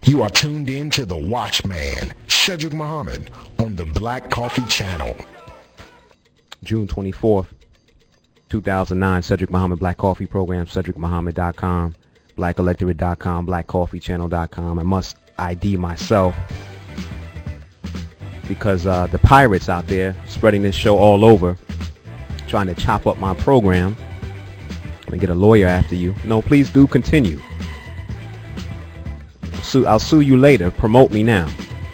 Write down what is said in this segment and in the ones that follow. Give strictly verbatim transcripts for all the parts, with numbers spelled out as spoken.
You are tuned in to The Watchman, Cedric Muhammad, on the Black Coffee Channel. June twenty-fourth, two thousand nine, Cedric Muhammad Black Coffee Program, cedric muhammad dot com, black electorate dot com, black coffee channel dot com. I must I D myself because uh, the pirates out there spreading this show all over, trying to chop up my program and get a lawyer after you. No, please do continue. Sue, I'll sue you later. Promote me now.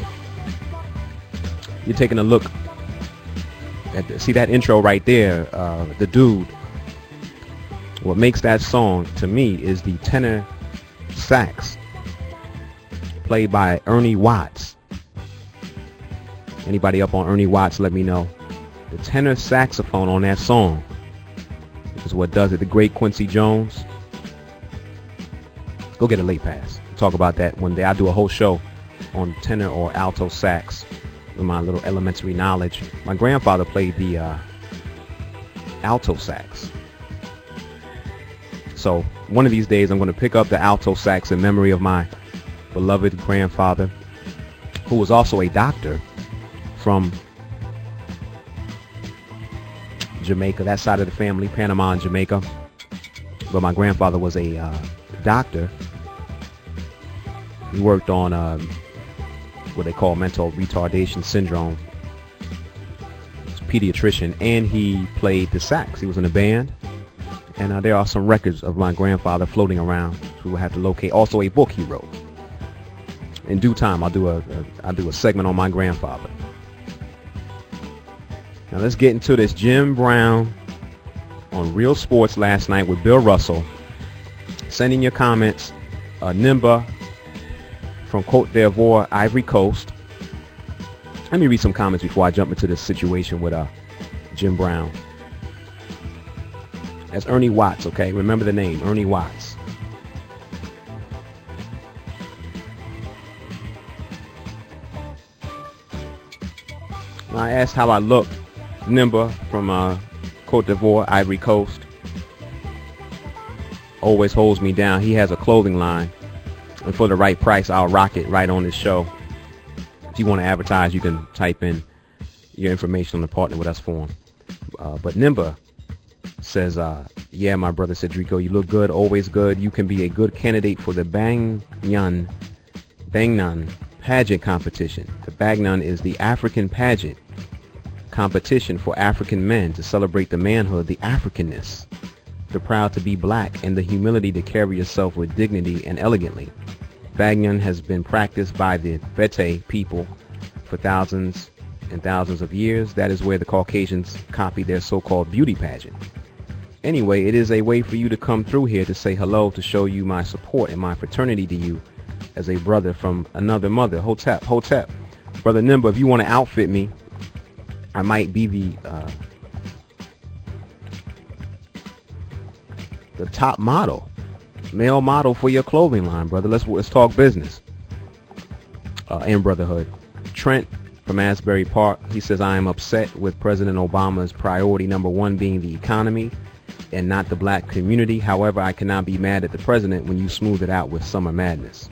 You're taking a look at the, see that intro right there, uh, the dude. What makes that song to me is the tenor sax played by Ernie Watts. Anybody up on Ernie Watts, let me know. The tenor saxophone on that song is what does it. The great Quincy Jones. Go get a late pass. We'll talk about that one day. I'll do a whole show on tenor or alto sax with my little elementary knowledge. My grandfather played the uh, alto sax. So one of these days I'm going to pick up the alto sax in memory of my beloved grandfather, who was also a doctor from Jamaica, that side of the family, Panama and Jamaica. But my grandfather was a uh, doctor. He worked on uh, what they call mental retardation syndrome. He's a pediatrician, and he played the sax. He was in a band, and uh, there are some records of my grandfather floating around. We will have to locate. Also, a book he wrote. In due time, I'll do a, a I'll do a segment on my grandfather. Now let's get into this. Jim Brown on Real Sports last night with Bill Russell. Send in your comments. Uh, Nimba from Cote d'Ivoire, Ivory Coast. Let me read some comments before I jump into this situation with uh, Jim Brown. That's Ernie Watts, okay? Remember the name, Ernie Watts. I asked how I look. Nimba from uh, Cote d'Ivoire, Ivory Coast. Always holds me down. He has a clothing line. And for the right price, I'll rock it right on this show. If you want to advertise, you can type in your information on the partner with us form. Uh, but Nimba says, uh, yeah, my brother Cedrico, you look good, always good. You can be a good candidate for the Bagnan, Bagnan pageant competition. The Bagnan is the African pageant competition for African men to celebrate the manhood, the Africanness, the proud to be black, and the humility to carry yourself with dignity and elegantly. Bagnan has been practiced by the Bete people for thousands and thousands of years. That is where the Caucasians copy their so-called beauty pageant. Anyway, it is a way for you to come through here to say hello, to show you my support and my fraternity to you as a brother from another mother. Hotep, Hotep. Brother Nimba, if you want to outfit me, I might be the uh, the top model, male model for your clothing line, brother. Let's let's talk business uh, and brotherhood. Trent from Asbury Park, he says, I am upset with President Obama's priority number one being the economy and not the black community. However, I cannot be mad at the president when you smooth it out with summer madness.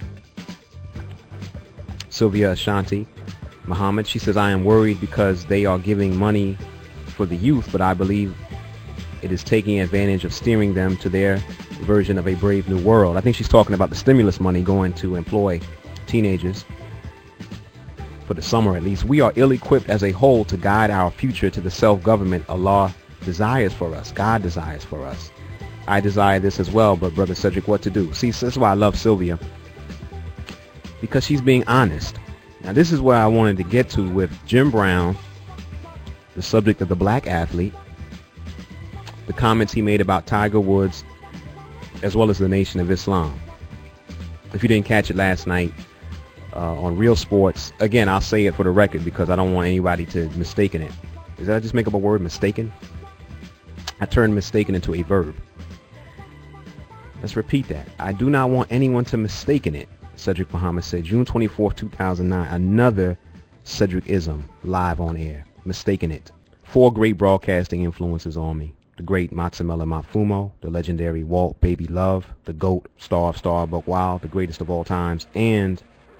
Sylvia Ashanti Muhammad, she says, I am worried because they are giving money for the youth, but I believe it is taking advantage of steering them to their version of a brave new world. I think she's talking about the stimulus money going to employ teenagers for the summer at least. We are ill-equipped as a whole to guide our future to the self-government Allah desires for us, God desires for us. I desire this as well, but Brother Cedric, what to do? See, this is why I love Sylvia, because she's being honest. Now, this is where I wanted to get to with Jim Brown, the subject of the black athlete, the comments he made about Tiger Woods, as well as the Nation of Islam. If you didn't catch it last night uh, on Real Sports, again, I'll say it for the record because I don't want anybody to mistaken it. Did I just make up a word, mistaken? I turned mistaken into a verb. Let's repeat that. I do not want anyone to mistaken it. Cedric Muhammad said, June twenty-fourth, two thousand nine, another Cedric-ism live on air. Mistaken it. Four great broadcasting influences on me. The great Matsamela Mafumo, the legendary Walt Baby Love, the GOAT, Star of Star, Buck Wild, the greatest of all times, and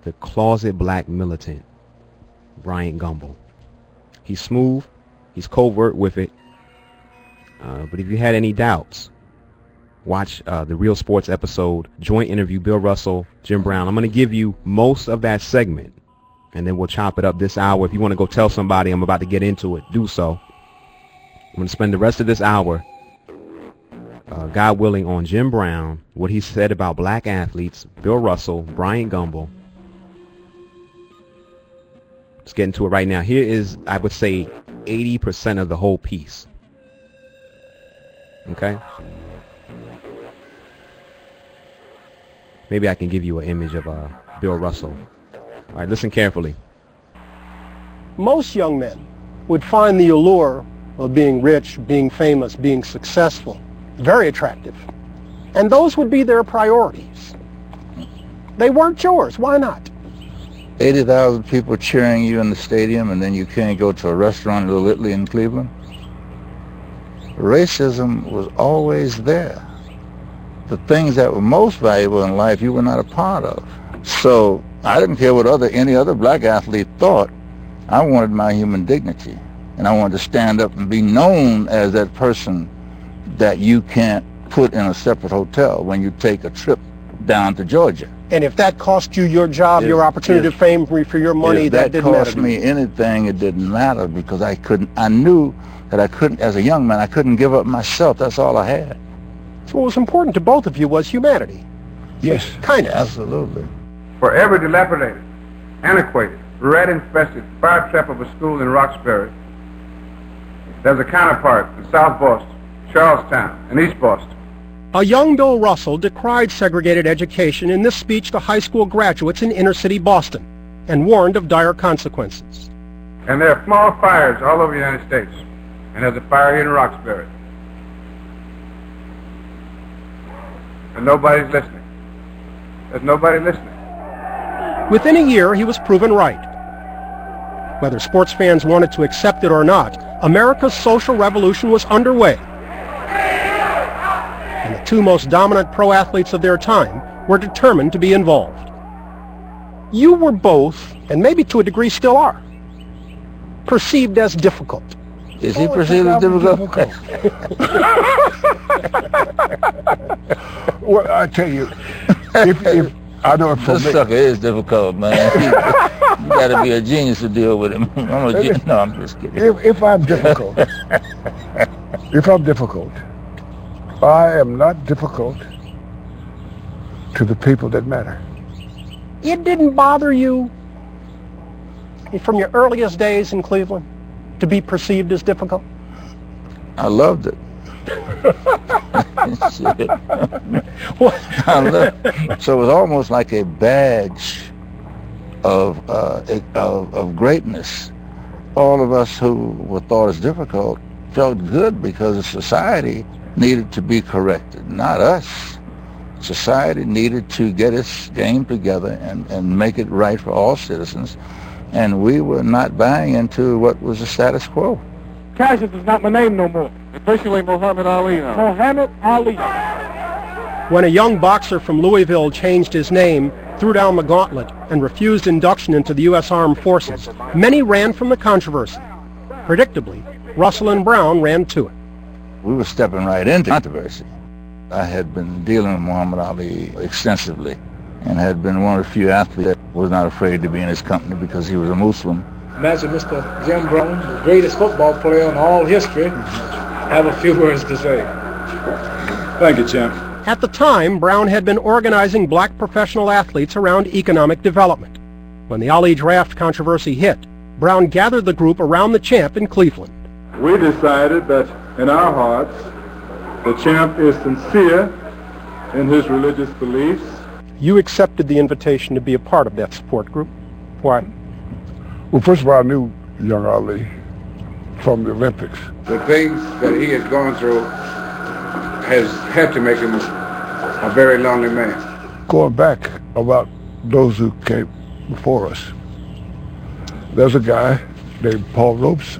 the closet black militant, Bryant Gumbel. He's smooth, he's covert with it, uh, but if you had any doubts, watch uh, the Real Sports episode, joint interview, Bill Russell, Jim Brown. I'm going to give you most of that segment, and then we'll chop it up this hour. If you want to go tell somebody I'm about to get into it, do so. I'm going to spend the rest of this hour, uh, God willing, on Jim Brown, what he said about black athletes, Bill Russell, Bryant Gumbel. Let's get into it right now. Here is, I would say, eighty percent of the whole piece. Okay? Maybe I can give you an image of uh, Bill Russell. All right, listen carefully. Most young men would find the allure of being rich, being famous, being successful very attractive. And those would be their priorities. They weren't yours. Why not? eighty thousand people cheering you in the stadium, and then you can't go to a restaurant in Little Italy in Cleveland. Racism was always there. The things that were most valuable in life you were not a part of. So I didn't care what other any other black athlete thought. I wanted my human dignity, and I wanted to stand up and be known as that person that you can't put in a separate hotel when you take a trip down to Georgia. And if that cost you your job, if, your opportunity if, to fame for, for your money, if that, that didn't matter. cost me anything, it didn't matter, because I couldn't. I knew that I couldn't, as a young man, I couldn't give up myself. That's all I had. So what was important to both of you was humanity. Yes, kindness. Absolutely. For every dilapidated, antiquated, rat-infested fire trap of a school in Roxbury, there's a counterpart in South Boston, Charlestown, and East Boston. A young Bill Russell decried segregated education in this speech to high school graduates in inner-city Boston and warned of dire consequences. And there are small fires all over the United States, and there's a fire here in Roxbury. And nobody's listening. There's nobody listening. Within a year, he was proven right. Whether sports fans wanted to accept it or not, America's social revolution was underway. And the two most dominant pro athletes of their time were determined to be involved. You were both, and maybe to a degree still are, perceived as difficult. Is he perceived as difficult? Well, I tell you, if, if I know it for This me. sucker is difficult, man. you got to be a genius to deal with him. I'm a gen- no, I'm just kidding. If, if I'm difficult, if I'm difficult, I am not difficult to the people that matter. It didn't bother you from your earliest days in Cleveland to be perceived as difficult? I loved it. Shit. I loved, so it was almost like a badge of, uh, of of greatness. All of us who were thought as difficult felt good because the society needed to be corrected, not us. Society needed to get its game together and, and make it right for all citizens, and we were not buying into what was the status quo. Cassius is not my name no more. Officially Muhammad Ali now. Muhammad Ali. When a young boxer from Louisville changed his name, threw down the gauntlet, and refused induction into the U S Armed Forces, many ran from the controversy. Predictably, Russell and Brown ran to it. We were stepping right into controversy. I had been dealing with Muhammad Ali extensively and had been one of the few athletes that was not afraid to be in his company because he was a Muslim. Imagine Mister Jim Brown, the greatest football player in all history, have a few words to say. Thank you, champ. At the time, Brown had been organizing black professional athletes around economic development. When the Ali draft controversy hit, Brown gathered the group around the champ in Cleveland. We decided that in our hearts, the champ is sincere in his religious beliefs. You accepted the invitation to be a part of that support group. Why? Well, first of all, I knew young Ali from the Olympics. The things that he has gone through has had to make him a very lonely man. Going back about those who came before us, there's a guy named Paul Robeson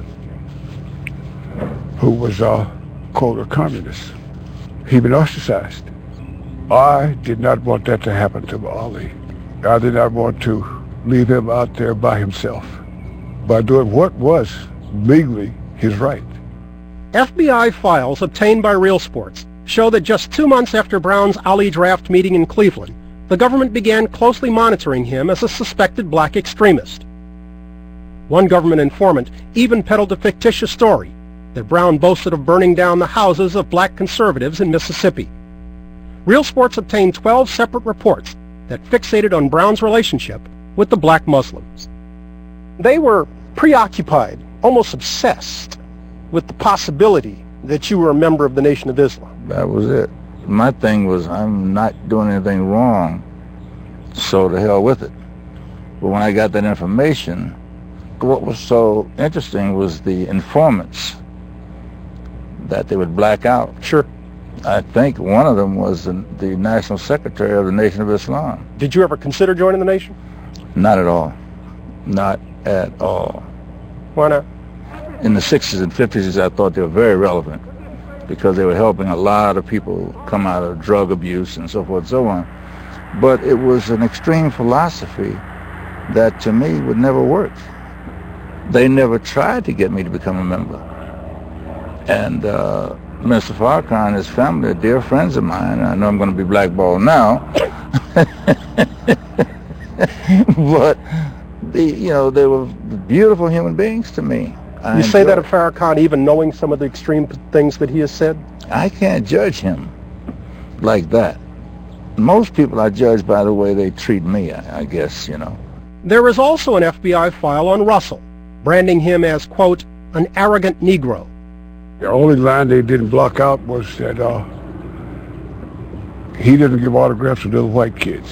who was, uh, quote, a communist. He'd been ostracized. I did not want that to happen to Ali. I did not want to leave him out there by himself by doing what was legally his right. F B I files obtained by Real Sports show that just two months after Brown's Ali draft meeting in Cleveland, the government began closely monitoring him as a suspected black extremist. One government informant even peddled a fictitious story that Brown boasted of burning down the houses of black conservatives in Mississippi. Real Sports obtained twelve separate reports that fixated on Brown's relationship with the black Muslims. They were preoccupied, almost obsessed, with the possibility that you were a member of the Nation of Islam. That was it. My thing was, I'm not doing anything wrong, so to hell with it. But when I got that information, what was so interesting was the informants that they would black out. Sure. I think one of them was the, the National Secretary of the Nation of Islam. Did you ever consider joining the Nation? Not at all. Not at all. Why not? In the sixties and fifties, I thought they were very relevant because they were helping a lot of people come out of drug abuse and so forth and so on. But it was an extreme philosophy that to me would never work. They never tried to get me to become a member. And uh, Mister Farrakhan and his family are dear friends of mine. I know I'm going to be blackballed now. But, the, you know, they were beautiful human beings to me. I you say enjoy- that of Farrakhan even knowing some of the extreme things that he has said? I can't judge him like that. Most people I judge by the way they treat me, I, I guess, you know. There is also an F B I file on Russell, branding him as, quote, an arrogant Negro. The only line they didn't block out was that uh, he didn't give autographs to little white kids.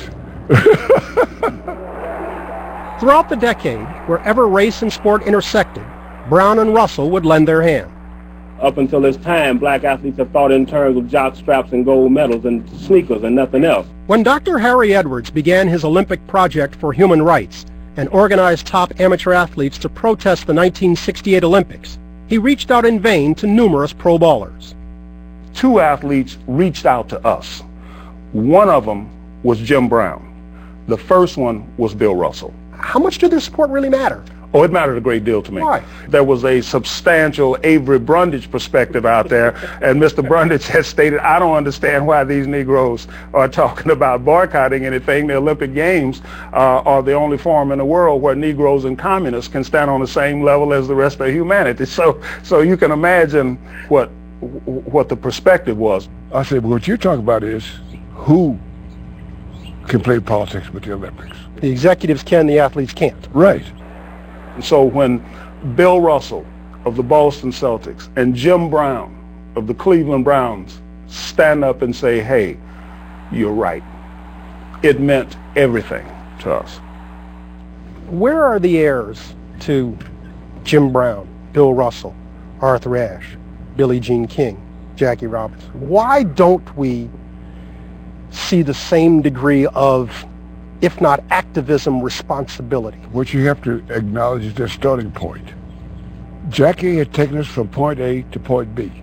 Throughout the decade, wherever race and sport intersected, Brown and Russell would lend their hand. Up until this time, black athletes have thought in terms of jock straps and gold medals and sneakers and nothing else. When Doctor Harry Edwards began his Olympic project for human rights and organized top amateur athletes to protest the nineteen sixty-eight Olympics, he reached out in vain to numerous pro ballers. Two athletes reached out to us. One of them was Jim Brown. The first one was Bill Russell. How much did their support really matter? Oh, it mattered a great deal to me. Why? There was a substantial Avery Brundage perspective out there, and Mister Brundage has stated, I don't understand why these Negroes are talking about boycotting anything. The Olympic Games uh, are the only forum in the world where Negroes and communists can stand on the same level as the rest of humanity. So, so you can imagine what what the perspective was. I said, well, what you're talking about is who can play politics with the Olympics. The executives can, the athletes can't. Right. And so when Bill Russell of the Boston Celtics and Jim Brown of the Cleveland Browns stand up and say, hey, you're right, it meant everything to us. Where are the heirs to Jim Brown, Bill Russell, Arthur Ashe, Billie Jean King, Jackie Robinson? Why don't we see the same degree of, if not activism, responsibility? What you have to acknowledge is their starting point. Jackie had taken us from point A to point B.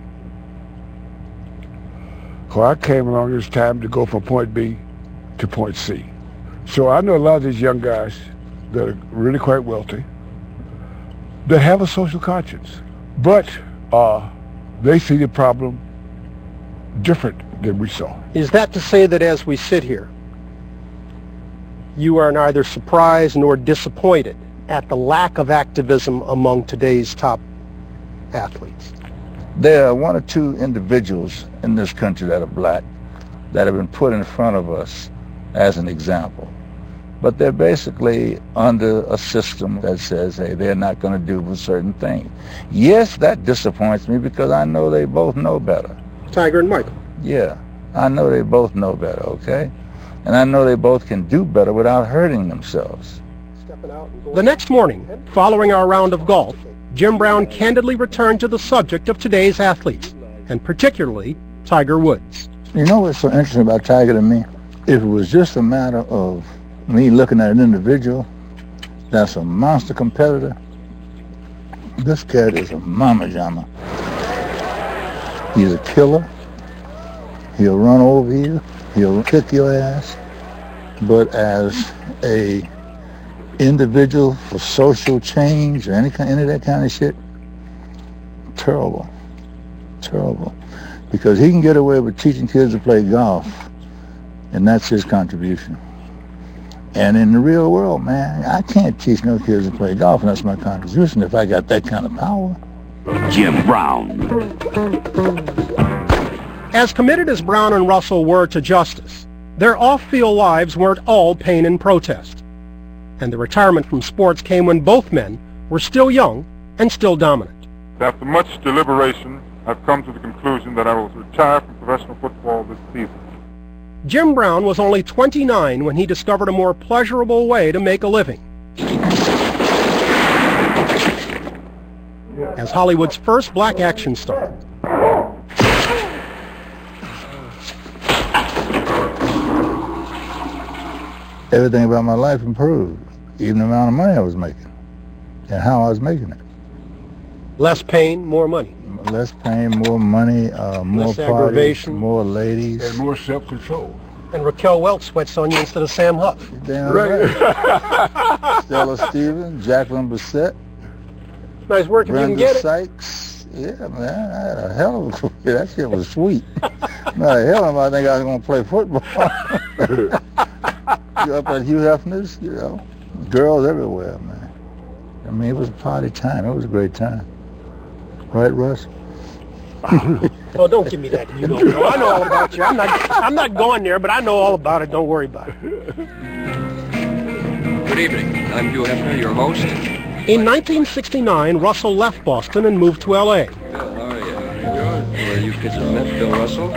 When I came along, it was time to go from point B to point C. So I know a lot of these young guys that are really quite wealthy that have a social conscience, but uh, they see the problem different than we saw. Is that to say that as we sit here, you are neither surprised nor disappointed at the lack of activism among today's top athletes? There are one or two individuals in this country that are black that have been put in front of us as an example. But they're basically under a system that says, hey, they're not going to do a certain thing. Yes, that disappoints me because I know they both know better. Tiger and Michael. Yeah, I know they both know better, okay? And I know they both can do better without hurting themselves. The next morning, following our round of golf, Jim Brown candidly returned to the subject of today's athletes, and particularly Tiger Woods. You know what's so interesting about Tiger to me? If it was just a matter of me looking at an individual that's a monster competitor, this cat is a mama jama. He's a killer. He'll run over you. He'll kick your ass. But as a individual for social change or any kind, any of that kind of shit, terrible, terrible. Because he can get away with teaching kids to play golf, and that's his contribution. And in the real world, man, I can't teach no kids to play golf, and that's my contribution if I got that kind of power. Jim Brown. As committed as Brown and Russell were to justice, their off-field lives weren't all pain and protest. And the retirement from sports came when both men were still young and still dominant. After much deliberation, I've come to the conclusion that I will retire from professional football this season. Jim Brown was only twenty-nine when he discovered a more pleasurable way to make a living. As Hollywood's first black action star. Everything about my life improved, even the amount of money I was making and how I was making it. Less pain, more money. Less pain, more money, uh, more Less parties, aggravation. more ladies. And more self-control. And Raquel Welch sweats on you instead of Sam Huff. Damn right. Stella Stevens, Jacqueline Bissett. Nice work if Brenda you can get it. Sykes. Yeah, man, I had a hell of a career. That shit was sweet. Now, hell of I think I was going to play football. You up at Hugh Hefner's, you know, girls everywhere, man. I mean, it was a party time. It was a great time. Right, Russ? Oh, don't give me that. You don't know. I know all about you. I'm not. I'm not going there, but I know all about it. Don't worry about it. Good evening. I'm Hugh Hefner, your host. In nineteen sixty-nine, Russell left Boston and moved to L A. Bill, how are you? Good. Well, you kids have met Bill Russell?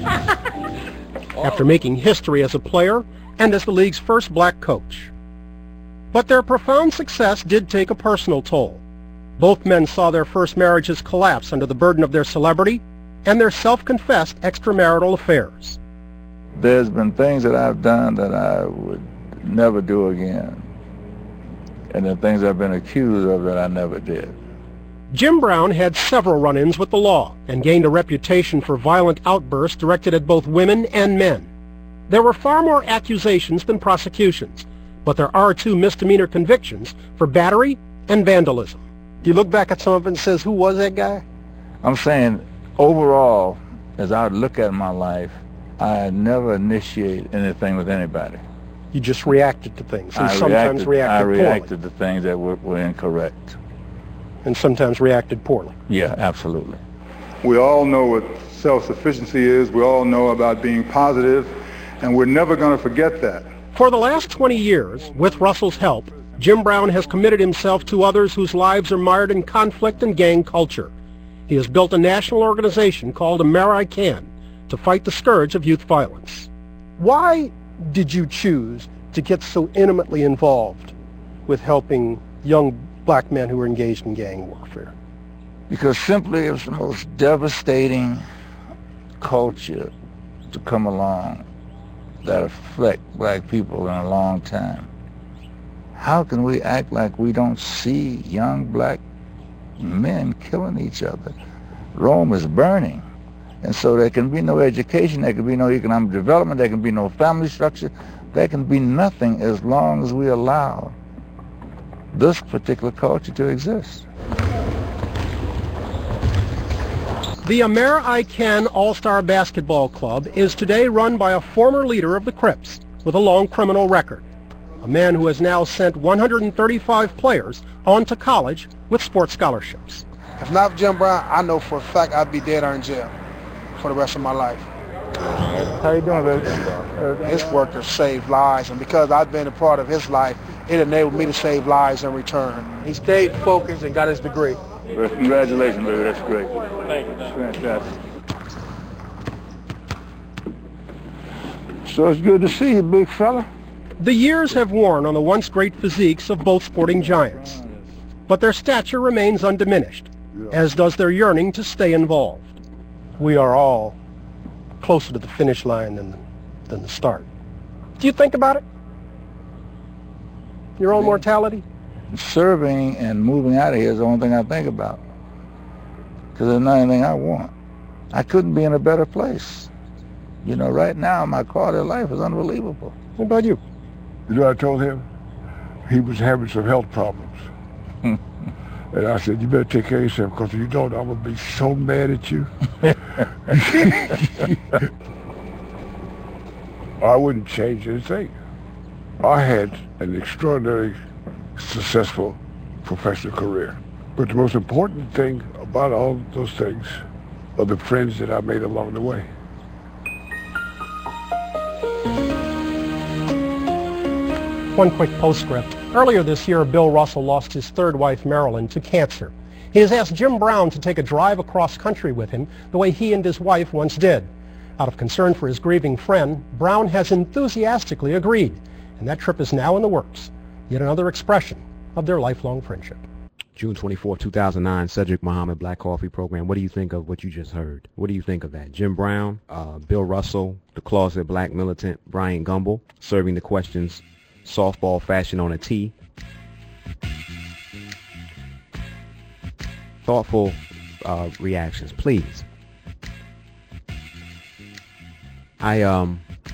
After making history as a player and as the league's first black coach. But their profound success did take a personal toll. Both men saw their first marriages collapse under the burden of their celebrity and their self-confessed extramarital affairs. There's been things that I've done that I would never do again. And the things I've been accused of that I never did. Jim Brown had several run-ins with the law and gained a reputation for violent outbursts directed at both women and men. There were far more accusations than prosecutions, but there are two misdemeanor convictions for battery and vandalism. You look back at some of it and says, who was that guy? I'm saying, overall, as I look at my life, I never initiate anything with anybody. You just reacted to things, and I sometimes reacted, reacted I poorly. reacted to things that were, were incorrect. And sometimes reacted poorly. Yeah, absolutely. We all know what self-sufficiency is. We all know about being positive, and we're never going to forget that. For the last twenty years, with Russell's help, Jim Brown has committed himself to others whose lives are mired in conflict and gang culture. He has built a national organization called AmeriCAN to fight the scourge of youth violence. Why did you choose to get so intimately involved with helping young black men who were engaged in gang warfare? Because simply it was the most devastating culture to come along that affect black people in a long time. How can we act like we don't see young black men killing each other? Rome is burning. And so there can be no education, there can be no economic development, there can be no family structure, there can be nothing as long as we allow this particular culture to exist. The AmeriCAN All-Star Basketball Club is today run by a former leader of the Crips with a long criminal record, a man who has now sent one hundred thirty-five players on to college with sports scholarships. If not Jim Brown, I know for a fact I'd be dead or in jail for the rest of my life. How you doing, baby? His work has saved lives, and because I've been a part of his life, it enabled me to save lives in return. He stayed focused and got his degree. Well, congratulations, baby. That's great. Thank you. That's fantastic. So it's good to see you, big fella. The years have worn on the once great physiques of both sporting giants, but their stature remains undiminished, as does their yearning to stay involved. We are all closer to the finish line than, than the start. Do you think about it? Your own mortality? Serving and moving out of here is the only thing I think about. Because there's not anything I want. I couldn't be in a better place. You know, right now, my quality of life is unbelievable. What about you? You know what I told him? he was having some health problems. And I said, you better take care of yourself, because if you don't, I'm going to be so mad at you. I wouldn't change anything. I had an extraordinarily successful professional career. But the most important thing about all of those things are the friends that I made along the way. One quick postscript. Earlier this year, Bill Russell lost his third wife, Marilyn, to cancer. He has asked Jim Brown to take a drive across country with him the way he and his wife once did. Out of concern for his grieving friend, Brown has enthusiastically agreed, and that trip is now in the works. Yet another expression of their lifelong friendship. June twenty-fourth, two thousand nine, Cedric Muhammad Black Coffee Program. What do you think of what you just heard? What do you think of that? Jim Brown, uh, Bill Russell, the closet black militant Bryant Gumbel, serving the questions softball fashion on a tee. Thoughtful uh, reactions, please. I um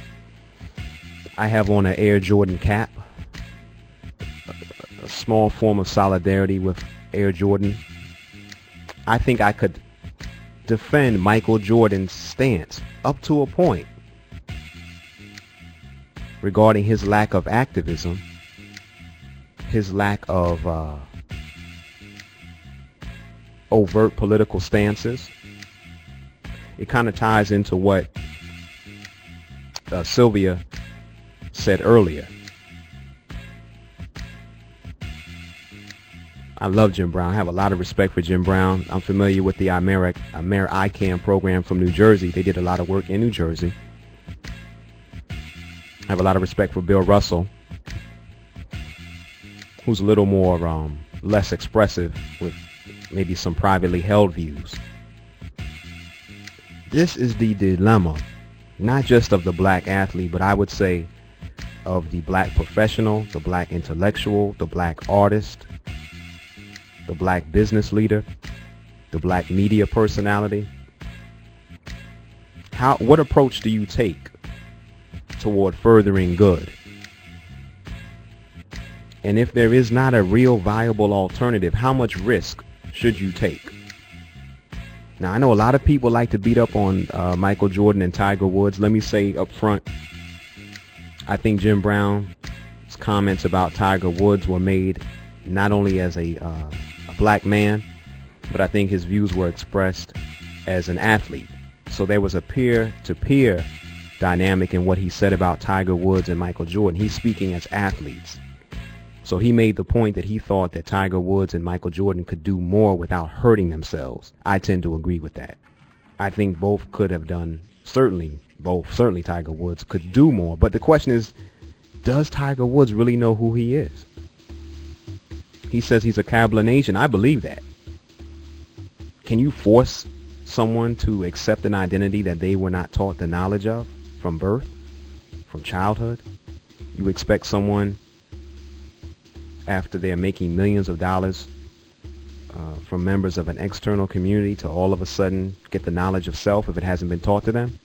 I have on an Air Jordan cap, a, a small form of solidarity with Air Jordan. I think I could defend Michael Jordan's stance up to a point regarding his lack of activism, his lack of uh, overt political stances. It kind of ties into what uh, Sylvia said earlier. I love Jim Brown. I have a lot of respect for Jim Brown. I'm familiar with the Amer Amer I CAN program from New Jersey. They did a lot of work in New Jersey. I have a lot of respect for Bill Russell, who's a little more um, less expressive with maybe some privately held views. This is the dilemma, not just of the black athlete, but I would say of the black professional, the black intellectual, the black artist, the black business leader, the black media personality. How, what approach do you take toward furthering good? And if there is not a real viable alternative, how much risk should you take? Now, I know a lot of people like to beat up on uh, Michael Jordan and Tiger Woods. Let me say up front, I think Jim Brown's comments about Tiger Woods were made not only as a, uh, a black man, but I think his views were expressed as an athlete. So there was a peer-to-peer dynamic in what he said about Tiger Woods and Michael Jordan. He's speaking as athletes. So he made the point that he thought that Tiger Woods and Michael Jordan could do more without hurting themselves. I tend to agree with that. I think both could have done, certainly both, certainly Tiger Woods could do more. But the question is, does Tiger Woods really know who he is? He says he's a Kabbalah Nation. I believe that. Can you force someone to accept an identity that they were not taught the knowledge of from birth, from childhood? You expect someone, after they're making millions of dollars uh, from members of an external community, to all of a sudden get the knowledge of self if it hasn't been taught to them?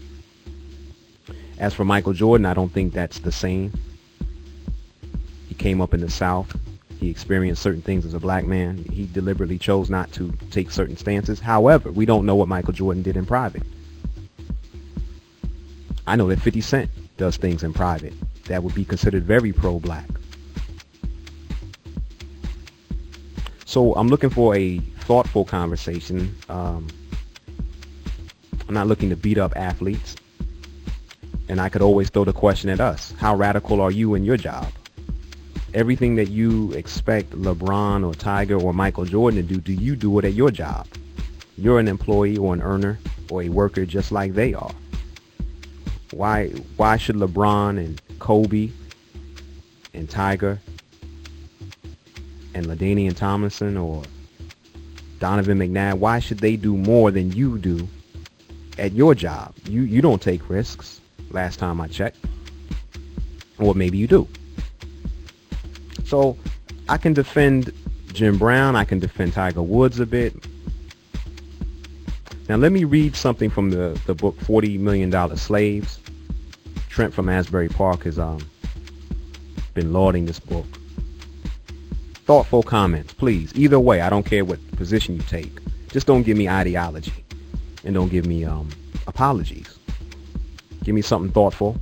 As for Michael Jordan, I don't think that's the same. He came up in the South. He experienced certain things as a black man. He deliberately chose not to take certain stances. However, we don't know what Michael Jordan did in private. I know that fifty Cent does things in private that would be considered very pro-black. So I'm looking for a thoughtful conversation. Um, I'm not looking to beat up athletes. And I could always throw the question at us. How radical are you in your job? Everything that you expect LeBron or Tiger or Michael Jordan to do, do you do it at your job? You're an employee or an earner or a worker just like they are. Why, why should LeBron and Kobe and Tiger and LaDainian Tomlinson or Donovan McNabb, why should they do more than you do at your job? You, you don't take risks, last time I checked. Or maybe you do. So I can defend Jim Brown. I can defend Tiger Woods a bit. Now let me read something from the, the book forty million dollar Slaves. Trent from Asbury Park has um, been lauding this book. thoughtful comments, please. Either way, I don't care what position you take. Just don't give me ideology, and don't give me um, apologies. Give me something thoughtful.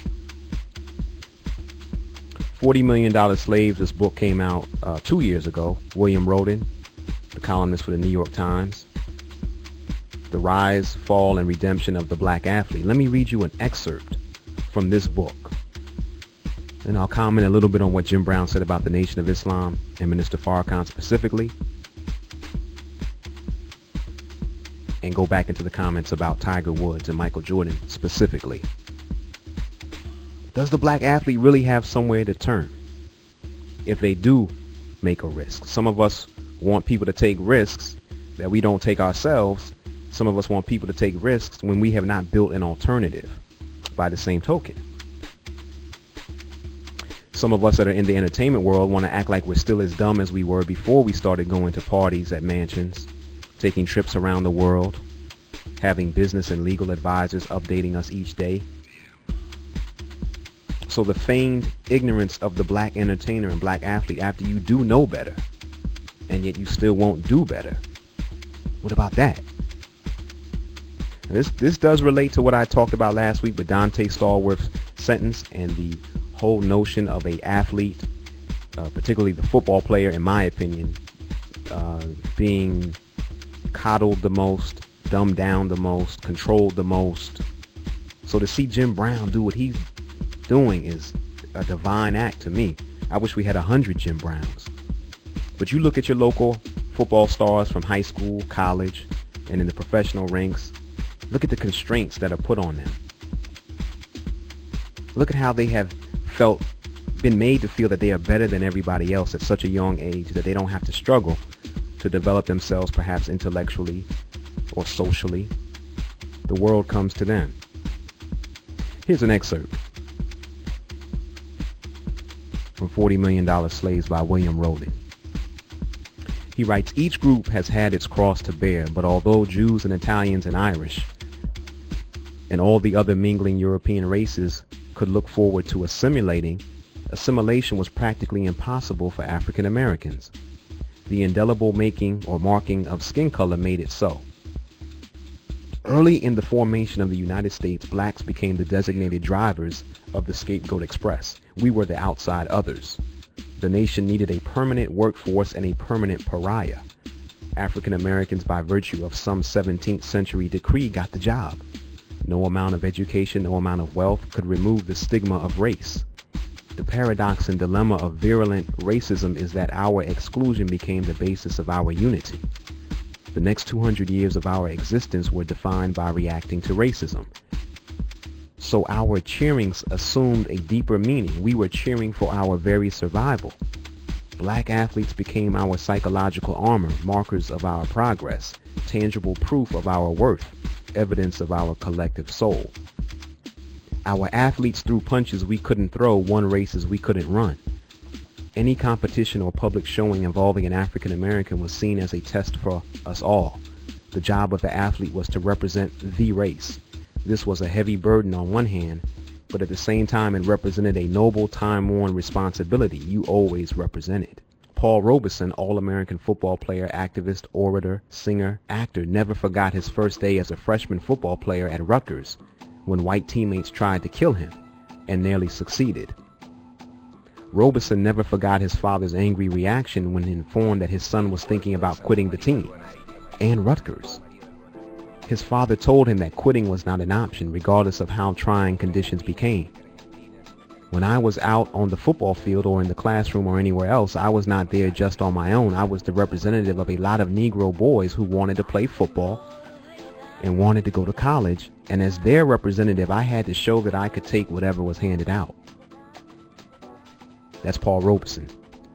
forty million dollars Slaves. This book came out uh, two years ago. William Roden, the columnist for the New York Times. The Rise, Fall, and Redemption of the Black Athlete. Let me read you an excerpt from this book. And I'll comment a little bit on what Jim Brown said about the Nation of Islam and Minister Farrakhan specifically. And go back into the comments about Tiger Woods and Michael Jordan specifically. Does the black athlete really have somewhere to turn if they do make a risk? Some of us want people to take risks that we don't take ourselves. Some of us want people to take risks when we have not built an alternative by the same token. Some of us that are in the entertainment world want to act like we're still as dumb as we were before we started going to parties at mansions, taking trips around the world, having business and legal advisors updating us each day. So the feigned ignorance of the black entertainer and black athlete after you do know better, and yet you still won't do better. What about that? This this does relate to what I talked about last week with Dante Stallworth's sentence and the whole notion of a athlete, uh, particularly the football player, in my opinion, uh, being coddled the most, dumbed down the most, controlled the most. So to see Jim Brown do what he's doing is a divine act to me. I wish we had a hundred Jim Browns. But you look at your local football stars from high school, college, and in the professional ranks. Look at the constraints that are put on them. Look at how they have felt, been made to feel that they are better than everybody else at such a young age that they don't have to struggle to develop themselves perhaps intellectually or socially. The world comes to them. Here's an excerpt from forty million dollars Slaves by William Roden. He writes, each group has had its cross to bear, but although Jews and Italians and Irish and all the other mingling European races could look forward to assimilating, assimilation was practically impossible for African Americans. The indelible making or marking of skin color made it so. Early in the formation of the United States, blacks became the designated drivers of the Scapegoat Express. We were the outside others. The nation needed a permanent workforce and a permanent pariah. African Americans, by virtue of some seventeenth century decree, got the job. No amount of education, no amount of wealth could remove the stigma of race. The paradox and dilemma of virulent racism is that our exclusion became the basis of our unity. The next two hundred years of our existence were defined by reacting to racism. So our cheerings assumed a deeper meaning. We were cheering for our very survival. Black athletes became our psychological armor, markers of our progress, tangible proof of our worth, evidence of our collective soul. Our athletes threw punches we couldn't throw, won races we couldn't run. Any competition or public showing involving an African American was seen as a test for us all. The job of the athlete was to represent the race. This was a heavy burden on one hand, but at the same time it represented a noble, time-worn responsibility you always represented. Paul Robeson, All-American football player, activist, orator, singer, actor, never forgot his first day as a freshman football player at Rutgers when white teammates tried to kill him and nearly succeeded. Robeson never forgot his father's angry reaction when informed that his son was thinking about quitting the team and Rutgers. His father told him that quitting was not an option, regardless of how trying conditions became. When I was out on the football field or in the classroom or anywhere else, I was not there just on my own. I was the representative of a lot of Negro boys who wanted to play football and wanted to go to college, and as their representative, I had to show that I could take whatever was handed out. That's Paul Robeson.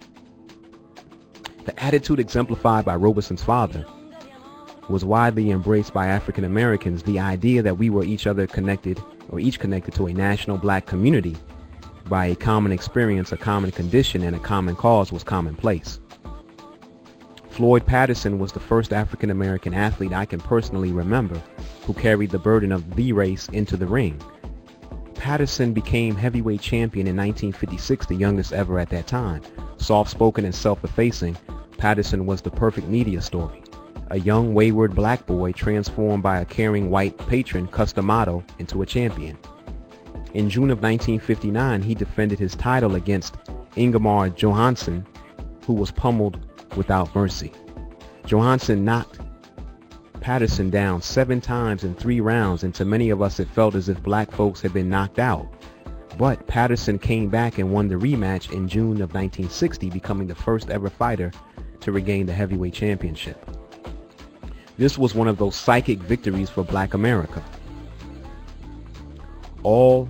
The attitude exemplified by Robeson's father was widely embraced by African Americans. The idea that we were each other connected, or each connected to a national black community by a common experience, a common condition, and a common cause was commonplace. Floyd Patterson was the first African American athlete I can personally remember who carried the burden of the race into the ring. Patterson became heavyweight champion in nineteen fifty-six, the youngest ever at that time. Soft-spoken and self-effacing, Patterson was the perfect media story. A young wayward black boy transformed by a caring white patron Customato into a champion. In June of nineteen fifty-nine, he defended his title against Ingemar Johansson, who was pummeled without mercy. Johansson knocked Patterson down seven times in three rounds, and to many of us it felt as if black folks had been knocked out. But Patterson came back and won the rematch in June of nineteen sixty, becoming the first ever fighter to regain the heavyweight championship. This was one of those psychic victories for black America. All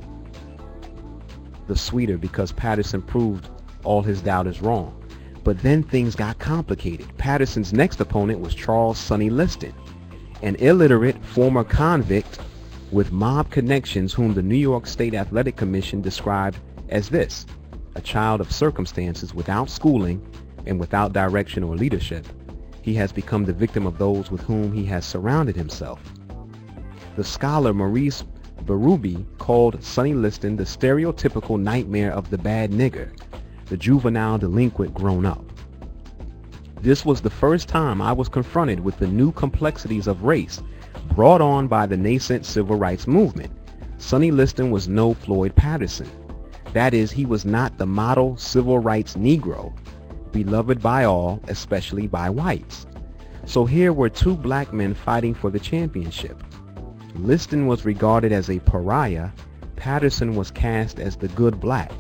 the sweeter because Patterson proved all his doubters wrong. But then things got complicated. Patterson's next opponent was Charles Sonny Liston, an illiterate former convict with mob connections whom the New York State Athletic Commission described as this: a child of circumstances without schooling and without direction or leadership. He has become the victim of those with whom he has surrounded himself. The scholar Maurice Berube called Sonny Liston the stereotypical nightmare of the bad nigger, the juvenile delinquent grown up. This was the first time I was confronted with the new complexities of race brought on by the nascent civil rights movement. Sonny Liston was no Floyd Patterson. That is, he was not the model civil rights Negro, beloved by all, especially by whites. So here were two black men fighting for the championship. Liston was regarded as a pariah. Patterson was cast as the good black.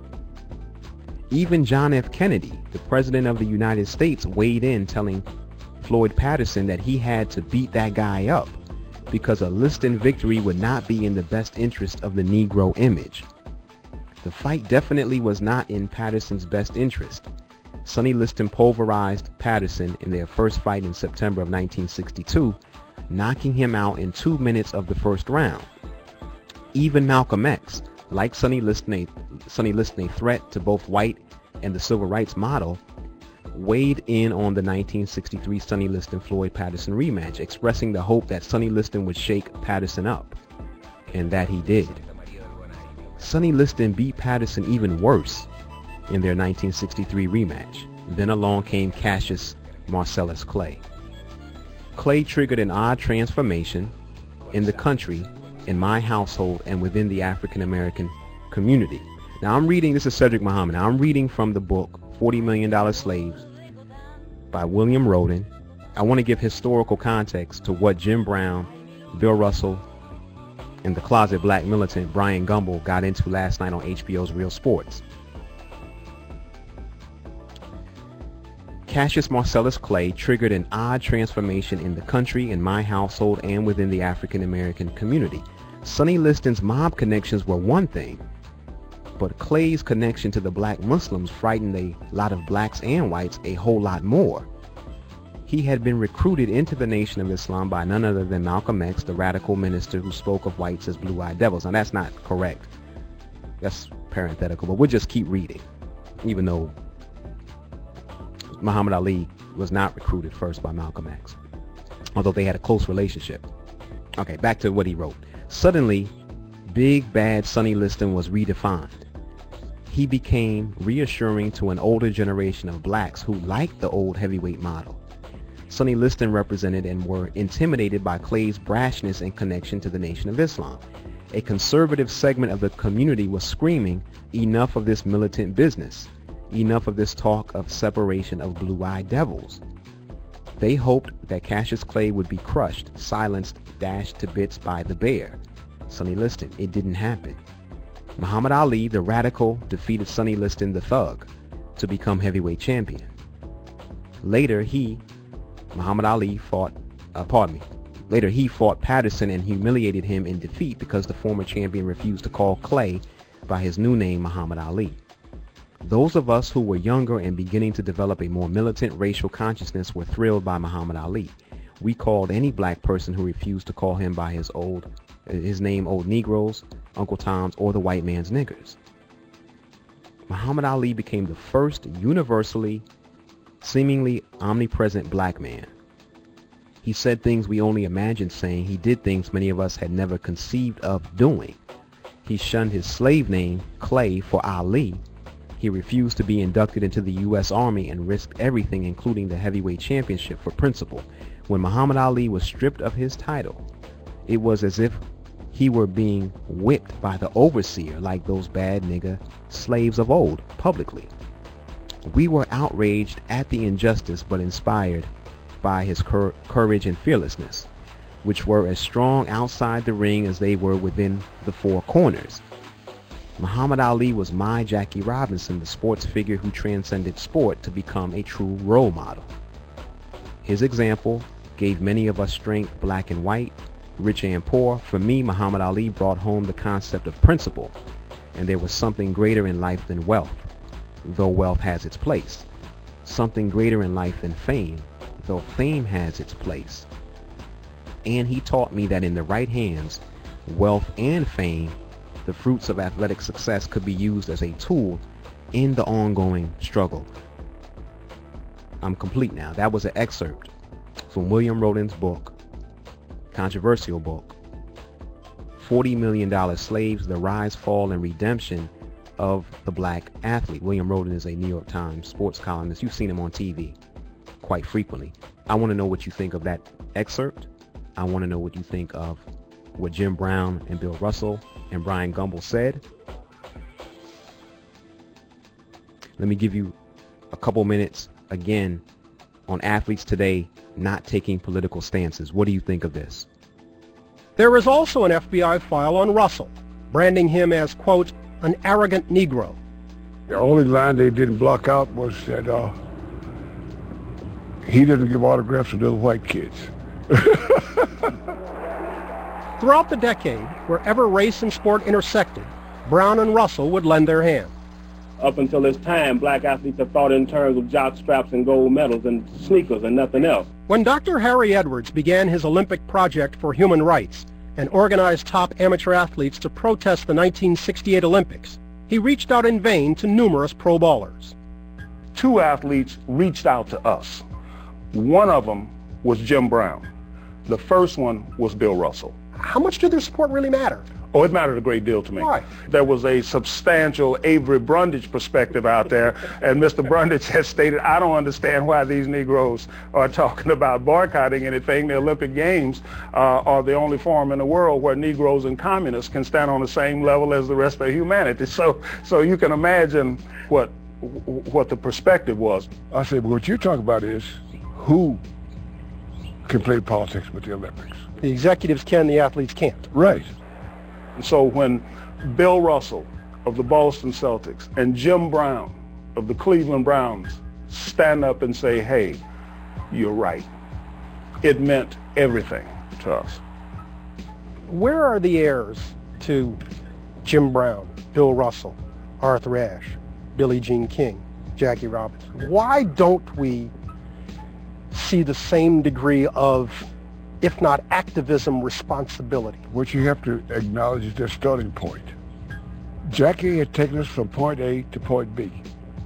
Even John F. Kennedy, the President of the United States, weighed in, telling Floyd Patterson that he had to beat that guy up because a Liston victory would not be in the best interest of the Negro image. The fight definitely was not in Patterson's best interest. Sonny Liston pulverized Patterson in their first fight in September of nineteen sixty-two, knocking him out in two minutes of the first round. Even Malcolm X, like Sonny Liston, a, Sonny Liston, a threat to both white and the civil rights model, weighed in on the nineteen sixty-three Sonny Liston-Floyd Patterson rematch, expressing the hope that Sonny Liston would shake Patterson up. And that he did. Sonny Liston beat Patterson even worse in their nineteen sixty-three rematch. Then along came Cassius Marcellus Clay. Clay triggered an odd transformation in the country, in my household, and within the African American community. Now I'm reading, this is Cedric Muhammad, now I'm reading from the book forty million dollar Slaves by William Roden. I want to give historical context to what Jim Brown, Bill Russell, and the closet black militant Brian Gumbel got into last night on H B O's Real Sports. Cassius Marcellus Clay triggered an odd transformation in the country, in my household, and within the African American community. Sonny Liston's mob connections were one thing, but Clay's connection to the black Muslims frightened a lot of blacks and whites a whole lot more. He had been recruited into the Nation of Islam by none other than Malcolm X, the radical minister who spoke of whites as blue-eyed devils. Now that's not correct. That's parenthetical, but we'll just keep reading, even though Muhammad Ali was not recruited first by Malcolm X, although they had a close relationship. Okay, back to what he wrote. Suddenly, big bad Sonny Liston was redefined. He became reassuring to an older generation of blacks who liked the old heavyweight model. Sonny Liston represented and were intimidated by Clay's brashness and connection to the Nation of Islam. A conservative segment of the community was screaming, enough of this militant business. Enough of this talk of separation of blue-eyed devils. They hoped that Cassius Clay would be crushed, silenced, dashed to bits by the bear, Sonny Liston. It didn't happen. Muhammad Ali, the radical, defeated Sonny Liston, the thug, to become heavyweight champion. Later, he, Muhammad Ali, fought, uh, pardon me, later he fought Patterson and humiliated him in defeat because the former champion refused to call Clay by his new name, Muhammad Ali. Those of us who were younger and beginning to develop a more militant racial consciousness were thrilled by Muhammad Ali. We called any black person who refused to call him by his old, his name Old Negroes, Uncle Toms, or the white man's niggers. Muhammad Ali became the first universally, seemingly omnipresent black man. He said things we only imagined saying. He did things many of us had never conceived of doing. He shunned his slave name, Clay, for Ali. He He refused to be inducted into the U S Army and risked everything, including the heavyweight championship, for principle. When Muhammad Ali was stripped of his title, it was as if he were being whipped by the overseer like those bad nigga slaves of old, publicly. We were outraged at the injustice, but inspired by his cur- courage and fearlessness, which were as strong outside the ring as they were within the four corners. Muhammad Ali was my Jackie Robinson, the sports figure who transcended sport to become a true role model. His example gave many of us strength, black and white, rich and poor. For me, Muhammad Ali brought home the concept of principle, and there was something greater in life than wealth, though wealth has its place. Something greater in life than fame, though fame has its place. And he taught me that in the right hands, wealth and fame, the fruits of athletic success, could be used as a tool in the ongoing struggle. I'm complete now. That was an excerpt from William Rhoden's book, controversial book, forty million dollar Slaves, The Rise, Fall, and Redemption of the Black Athlete. William Rhoden is a New York Times sports columnist. You've seen him on T V quite frequently. I want to know what you think of that excerpt. I want to know what you think of what Jim Brown and Bill Russell and Brian Gumbel said. Let me give you a couple minutes again on athletes today not taking political stances. What do you think of this? There is also an F B I file on Russell, branding him as, quote, an arrogant Negro. The only line they didn't block out was that uh, he didn't give autographs to little white kids. Throughout the decade, wherever race and sport intersected, Brown and Russell would lend their hand. Up until this time, black athletes have thought in terms of jock straps and gold medals and sneakers and nothing else. When Doctor Harry Edwards began his Olympic project for human rights and organized top amateur athletes to protest the nineteen sixty-eight Olympics, he reached out in vain to numerous pro ballers. Two athletes reached out to us. One of them was Jim Brown. The first one was Bill Russell. How much did their support really matter? Oh, it mattered a great deal to me. Why? There was a substantial Avery Brundage perspective out there, and Mister Brundage has stated, I don't understand why these Negroes are talking about boycotting anything. The Olympic Games uh, are the only forum in the world where Negroes and communists can stand on the same level as the rest of humanity. So, so you can imagine what what the perspective was. I say, but what you talk about is who can play politics with the Olympics. The executives can, the athletes can't. Right. So when Bill Russell of the Boston Celtics and Jim Brown of the Cleveland Browns stand up and say, hey, you're right, it meant everything to us. Where are the heirs to Jim Brown, Bill Russell, Arthur Ashe, Billie Jean King, Jackie Robinson? Why don't we see the same degree of, if not activism, responsibility? What you have to acknowledge is their starting point. Jackie had taken us from point A to point B.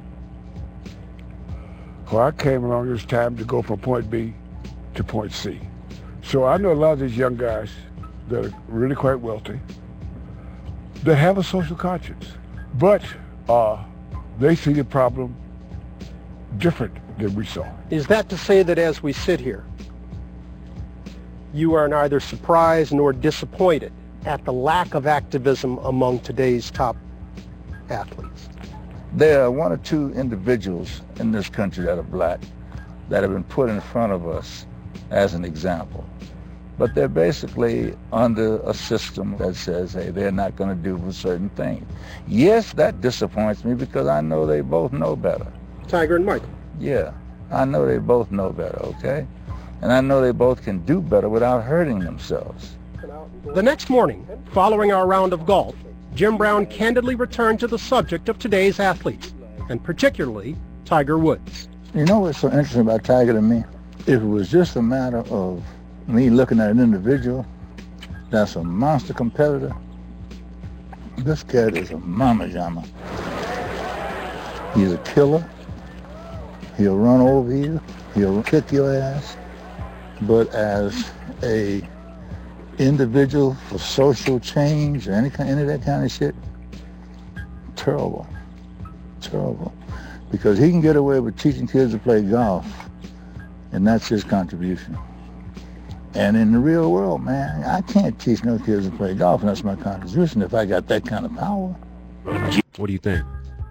When I came along, it was time to go from point B to point C. So I know a lot of these young guys that are really quite wealthy, that have a social conscience, but uh, they see the problem different than we saw. Is that to say that as we sit here, you are neither surprised nor disappointed at the lack of activism among today's top athletes? There are one or two individuals in this country that are black that have been put in front of us as an example. But they're basically under a system that says, hey, they're not going to do a certain thing. Yes, that disappoints me because I know they both know better. Tiger and Michael. Yeah, I know they both know better, okay? And I know they both can do better without hurting themselves. The next morning, following our round of golf, Jim Brown candidly returned to the subject of today's athletes, and particularly Tiger Woods. You know what's so interesting about Tiger to me? If it was just a matter of me looking at an individual that's a monster competitor, this cat is a mama jama. He's a killer. He'll run over you. He'll kick your ass. But as a individual for social change or any kind, any of that kind of shit, terrible. Terrible. Because he can get away with teaching kids to play golf, and that's his contribution. And in the real world, man, I can't teach no kids to play golf, and that's my contribution if I got that kind of power. What do you think?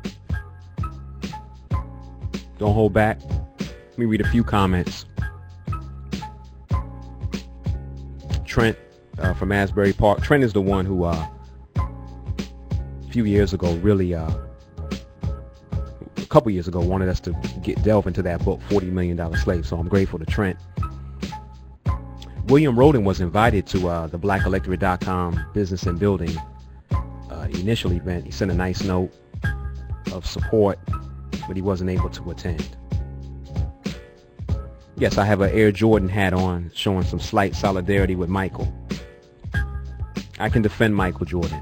Don't hold back. Let me read a few comments. Trent uh, from Asbury Park. Trent is the one who uh, a few years ago really, uh, a couple years ago, wanted us to get delve into that book, forty million dollar Slave. So I'm grateful to Trent. William Roden was invited to uh, the black electorate dot com business and building uh, initial event. He sent a nice note of support, but he wasn't able to attend. Yes, I have an Air Jordan hat on, showing some slight solidarity with Michael. I can defend Michael Jordan,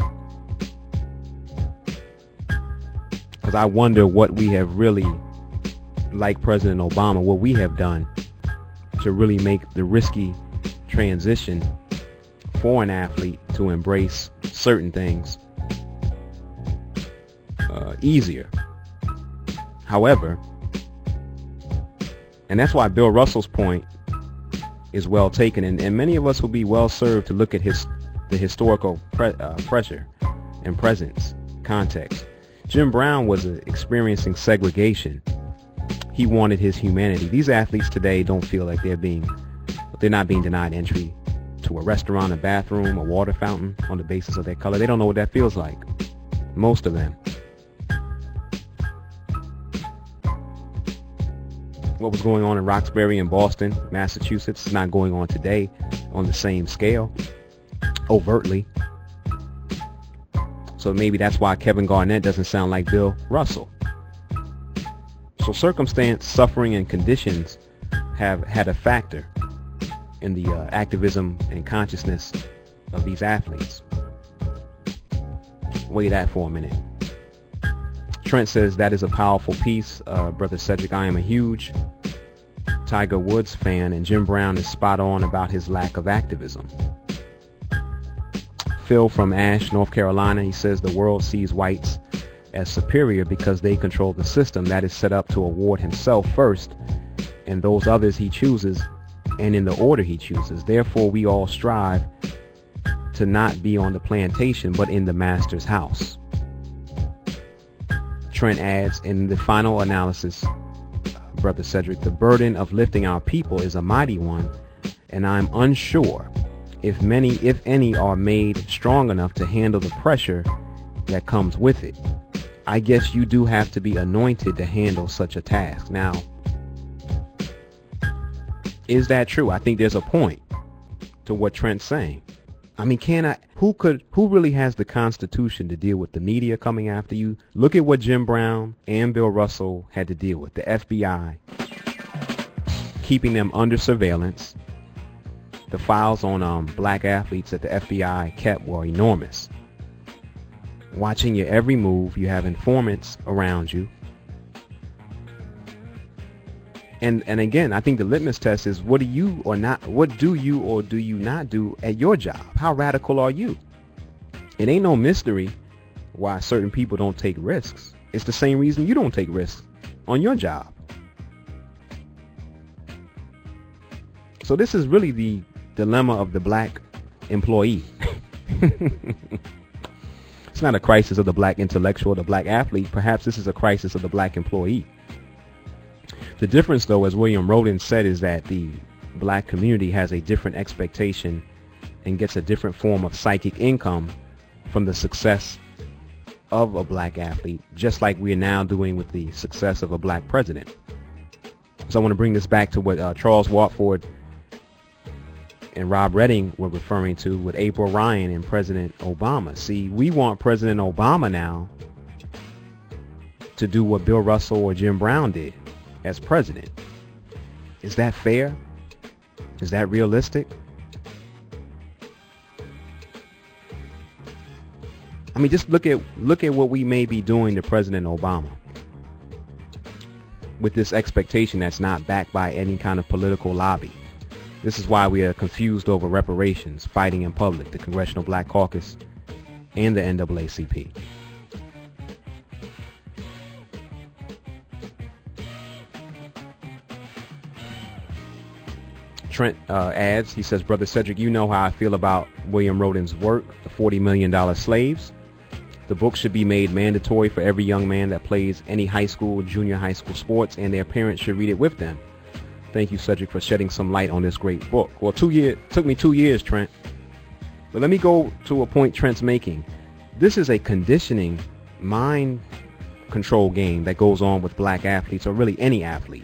because I wonder what we have really, like President Obama, what we have done to really make the risky transition for an athlete to embrace certain things uh, easier. However, and that's why Bill Russell's point is well taken, and, and many of us will be well served to look at his the historical pre, uh, pressure and presence context. Jim Brown was uh, experiencing segregation. He wanted his humanity. These athletes today don't feel like they're being they're not being denied entry to a restaurant, a bathroom, a water fountain on the basis of their color. They don't know what that feels like. Most of them. What was going on in Roxbury and Boston, Massachusetts, is not going on today on the same scale, overtly. So maybe that's why Kevin Garnett doesn't sound like Bill Russell. So circumstance, suffering, and conditions have had a factor in the uh, activism and consciousness of these athletes. Weigh that for a minute. Trent says that is a powerful piece. Uh, Brother Cedric, I am a huge Tiger Woods fan, and Jim Brown is spot on about his lack of activism. Phil from Ash, North Carolina, he says the world sees whites as superior because they control the system that is set up to award himself first and those others he chooses, and in the order he chooses. Therefore, we all strive to not be on the plantation but in the master's house. Trent adds, in the final analysis, Brother Cedric, the burden of lifting our people is a mighty one, and I'm unsure if many, if any, are made strong enough to handle the pressure that comes with it. I guess you do have to be anointed to handle such a task. Now, is that true? I think there's a point to what Trent's saying. I mean, can I, who could, who really has the constitution to deal with the media coming after you? Look at what Jim Brown and Bill Russell had to deal with. The F B I keeping them under surveillance. The files on um, black athletes that the F B I kept were enormous. Watching your every move. You have informants around you. And and again, I think the litmus test is, what do you or not, what do you or do you not do at your job? How radical are you? It ain't no mystery why certain people don't take risks. It's the same reason you don't take risks on your job. So this is really the dilemma of the black employee. It's not a crisis of the black intellectual, the black athlete. Perhaps this is a crisis of the black employee. The difference, though, as William Roden said, is that the black community has a different expectation and gets a different form of psychic income from the success of a black athlete, just like we are now doing with the success of a black president. So I want to bring this back to what uh, Charles Watford and Rob Redding were referring to with April Ryan and President Obama. See, we want President Obama now to do what Bill Russell or Jim Brown did as president. Is that fair? Is that realistic? I mean, just look at look at what we may be doing to President Obama with this expectation that's not backed by any kind of political lobby. This is why we are confused over reparations, fighting in public, the Congressional Black Caucus, and the N double A C P. Trent uh, adds, he says, Brother Cedric, you know how I feel about William Rhoden's work, The forty million dollar Slaves. The book should be made mandatory for every young man that plays any high school, junior high school sports, and their parents should read it with them. Thank you, Cedric, for shedding some light on this great book. Well, two year, took me two years, Trent. But let me go to a point Trent's making. This is a conditioning, mind control game that goes on with black athletes, or really any athlete.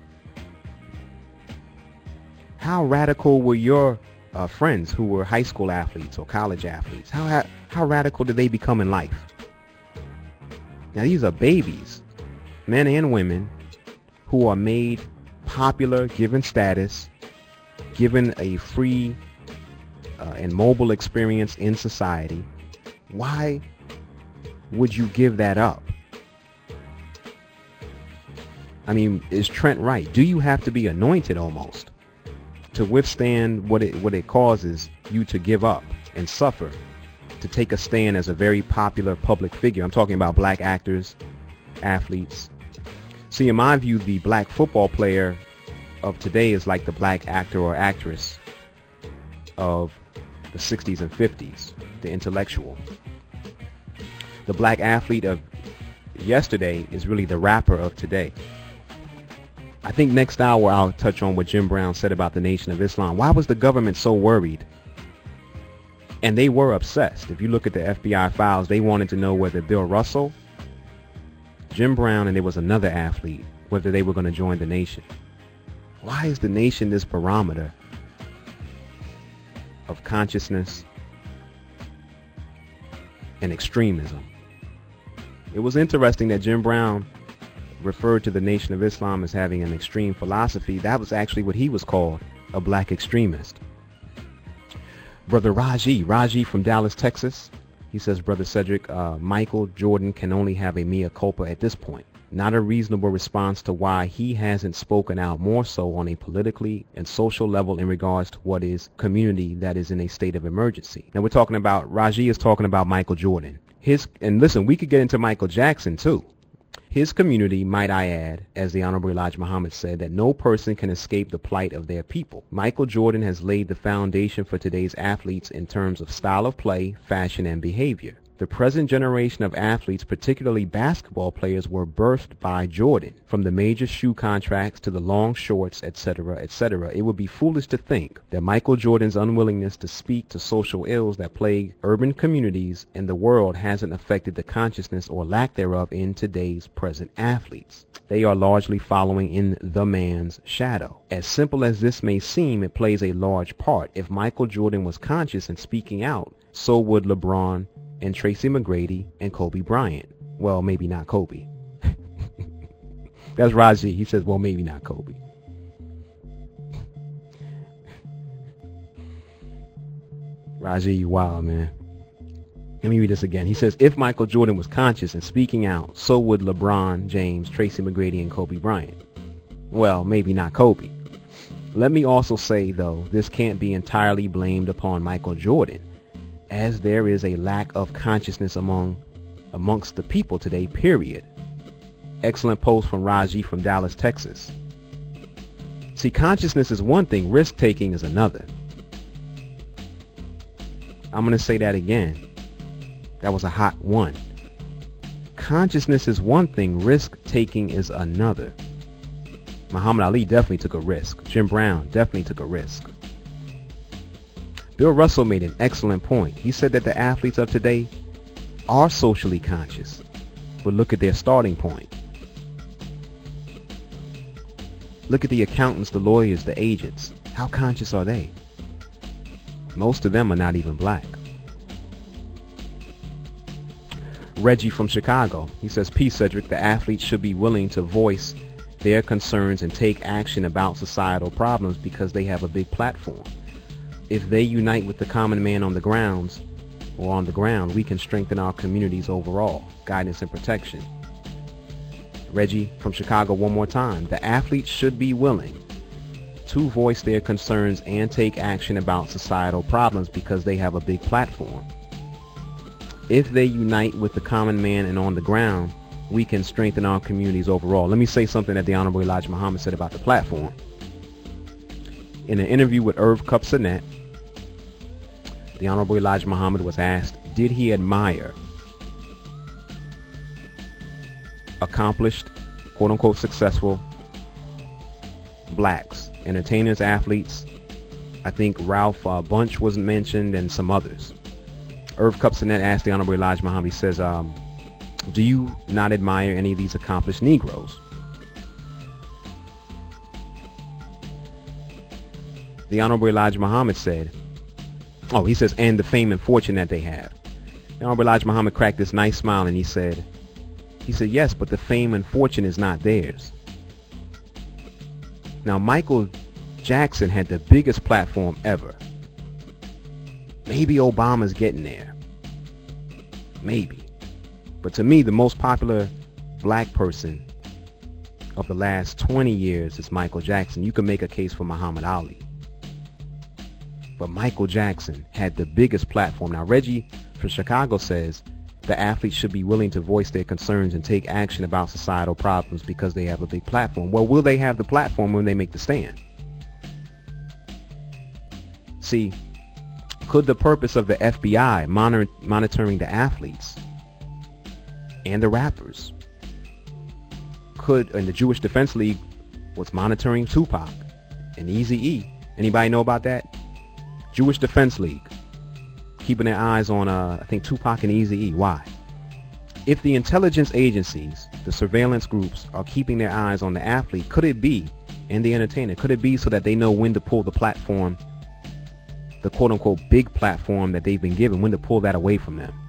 How radical were your uh, friends who were high school athletes or college athletes? How, ha- how radical did they become in life? Now, these are babies, men and women, who are made popular, given status, given a free uh, and mobile experience in society. Why would you give that up? I mean, is Trent right? Do you have to be anointed almost to withstand what it what it causes you to give up and suffer, to take a stand as a very popular public figure? I'm talking about black actors, athletes. See, in my view, the black football player of today is like the black actor or actress of the sixties and fifties, the intellectual. The black athlete of yesterday is really the rapper of today. I think next hour I'll touch on what Jim Brown said about the Nation of Islam. Why was the government so worried? And they were obsessed. If you look at the F B I files, they wanted to know whether Bill Russell, Jim Brown, and there was another athlete, whether they were going to join the Nation. Why is the Nation this barometer of consciousness and extremism? It was interesting that Jim Brown referred to the Nation of Islam as having an extreme philosophy. That was actually what he was called, a black extremist. Brother Raji, Raji from Dallas, Texas, he says, Brother Cedric, uh, Michael Jordan can only have a mea culpa at this point. Not a reasonable response to why he hasn't spoken out more so on a politically and social level in regards to what is community that is in a state of emergency. Now we're talking about, Raji is talking about Michael Jordan. His, and listen, we could get into Michael Jackson too. His community, might I add, as the Honorable Elijah Muhammad said, that no person can escape the plight of their people. Michael Jordan has laid the foundation for today's athletes in terms of style of play, fashion, and behavior. The present generation of athletes, particularly basketball players, were birthed by Jordan. From the major shoe contracts to the long shorts, et cetera, et cetera, it would be foolish to think that Michael Jordan's unwillingness to speak to social ills that plague urban communities and the world hasn't affected the consciousness or lack thereof in today's present athletes. They are largely following in the man's shadow. As simple as this may seem, it plays a large part. If Michael Jordan was conscious and speaking out, so would LeBron and Tracy McGrady and Kobe Bryant. Well, maybe not Kobe. That's Raji. He says, well, maybe not Kobe. Raji, you wild, man. Let me read this again. He says, if Michael Jordan was conscious and speaking out, so would LeBron James, Tracy McGrady, and Kobe Bryant. Well, maybe not Kobe. Let me also say, though, this can't be entirely blamed upon Michael Jordan, as there is a lack of consciousness among amongst the people today, period. Excellent post from Raji from Dallas, Texas. See, consciousness is one thing, risk-taking is another. I'm going to say that again. That was a hot one. Consciousness is one thing, risk-taking is another. Muhammad Ali definitely took a risk. Jim Brown definitely took a risk. Bill Russell made an excellent point. He said that the athletes of today are socially conscious, but look at their starting point. Look at the accountants, the lawyers, the agents. How conscious are they? Most of them are not even black. Reggie from Chicago, he says, Peace, Cedric. The athletes should be willing to voice their concerns and take action about societal problems because they have a big platform. If they unite with the common man on the grounds or on the ground, we can strengthen our communities overall. Guidance and protection. Reggie from Chicago, one more time. The athletes should be willing to voice their concerns and take action about societal problems because they have a big platform. If they unite with the common man and on the ground, we can strengthen our communities overall. Let me say something that the Honorable Elijah Muhammad said about the platform. In an interview with Irv Kupcinet, the Honorable Elijah Muhammad was asked, did he admire accomplished, quote-unquote, successful blacks, entertainers, athletes? I think Ralph uh, Bunche was mentioned and some others. Irv Kupcinet asked the Honorable Elijah Muhammad, he says, um, do you not admire any of these accomplished Negroes? The Honorable Elijah Muhammad said, oh, he says, and the fame and fortune that they have. The Honorable Elijah Muhammad cracked this nice smile and he said, he said, yes, but the fame and fortune is not theirs. Now, Michael Jackson had the biggest platform ever. Maybe Obama's getting there. Maybe. But to me, the most popular black person of the last twenty years is Michael Jackson. You can make a case for Muhammad Ali. But Michael Jackson had the biggest platform. Now, Reggie from Chicago says the athletes should be willing to voice their concerns and take action about societal problems because they have a big platform. Well, will they have the platform when they make the stand? See, could the purpose of the F B I monitor, monitoring the athletes and the rappers, could, and the Jewish Defense League was monitoring Tupac and Eazy-E. Anybody know about that? Jewish Defense League keeping their eyes on, uh, I think, Tupac and Eazy-E. Why? If the intelligence agencies, the surveillance groups, are keeping their eyes on the athlete, could it be, and the entertainer, could it be so that they know when to pull the platform, the quote-unquote big platform that they've been given, when to pull that away from them?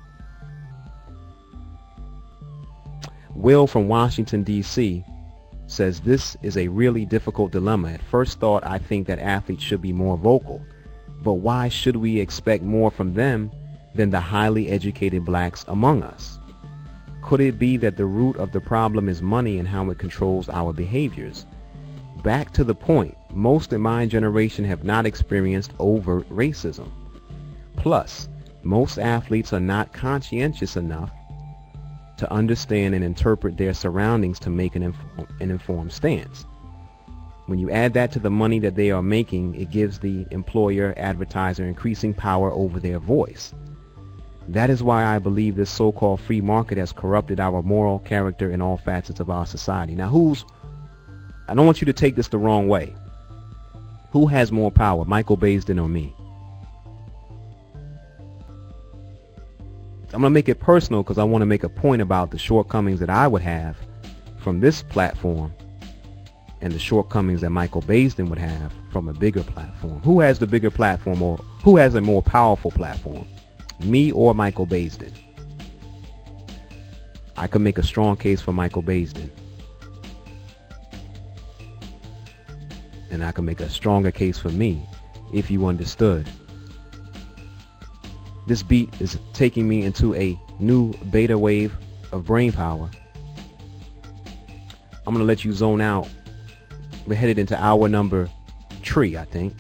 Will from Washington, D C says, this is a really difficult dilemma. At first thought, I think that athletes should be more vocal. But why should we expect more from them than the highly educated blacks among us? Could it be that the root of the problem is money and how it controls our behaviors? Back to the point, most in my generation have not experienced overt racism. Plus, most athletes are not conscientious enough to understand and interpret their surroundings to make an, inf- an informed stance. When you add that to the money that they are making, it gives the employer, advertiser, increasing power over their voice. That is why I believe this so-called free market has corrupted our moral character in all facets of our society. Now, who's, I don't want you to take this the wrong way. Who has more power, Michael Baisden or me? I'm going to make it personal because I want to make a point about the shortcomings that I would have from this platform and the shortcomings that Michael Baisden would have from a bigger platform. Who has the bigger platform, or who has a more powerful platform? Me or Michael Baisden? I could make a strong case for Michael Baisden. And I could make a stronger case for me if you understood. This beat is taking me into a new beta wave of brain power. I'm going to let you zone out. We're headed into hour number three, I think.